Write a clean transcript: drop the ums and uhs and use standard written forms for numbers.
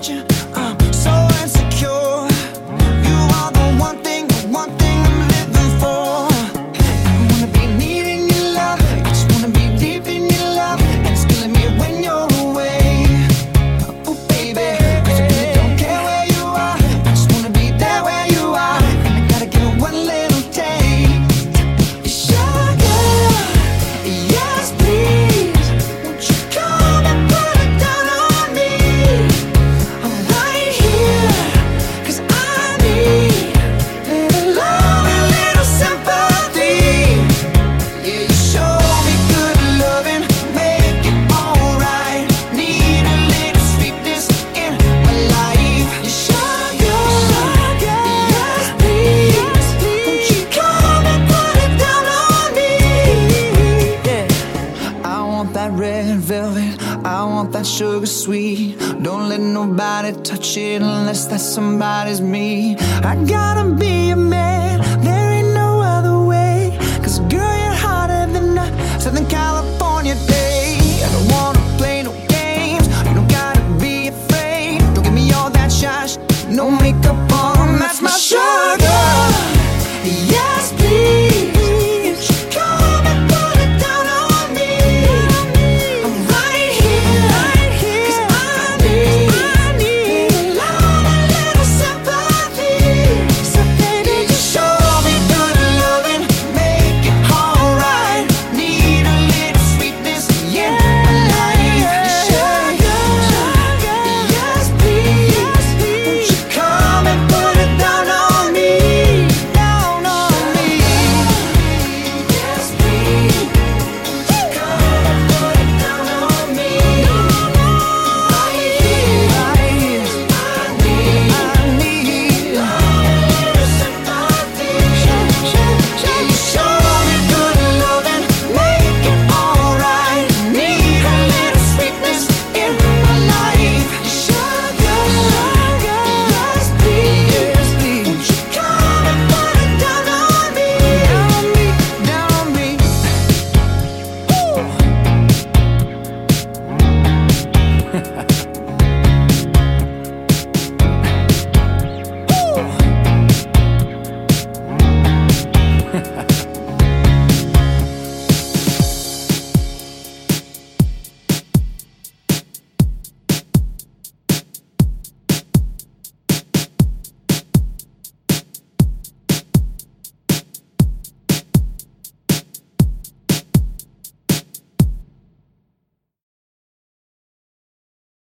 without you, I'm so insecure. You are the one thing I'm living for. I wanna be needing your love, I just wanna be deep in your love, and it's killing me when you're away. Oh baby, 'cause I really don't care where you are, I just wanna be there where you are, and I gotta give it one little taste. Sugar, yes please, won't you come and put it down on me? I'm right here, 'cause I need little love and little sympathy. Yeah, you show me good loving, make it alright. Need a little sweetness in my life. Sugar, yes please, won't you come and put it down on me? Yeah, I want that red velvet, I want that sugar sweet. Don't let nobody touch it unless that somebody's me. I gotta be a man, there ain't no other way. 'Cause girl, you're hotter than a Southern California day. I don't wanna play no games, you don't gotta be afraid. Don't give me all that shy no makeup